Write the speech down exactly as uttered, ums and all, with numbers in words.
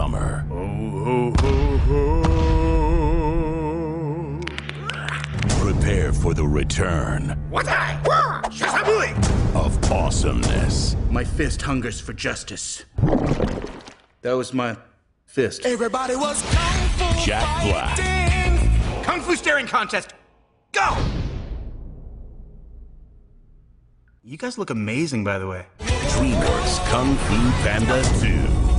summer. Ho, ho, ho, ho. Prepare for the return What I? Shazamui! of awesomeness. My fist hungers for justice. That was my fist. Everybody was kung fu Jack Black. fighting. Kung Fu staring contest. Go! You guys look amazing, by the way. DreamWorks Kung Fu Panda two.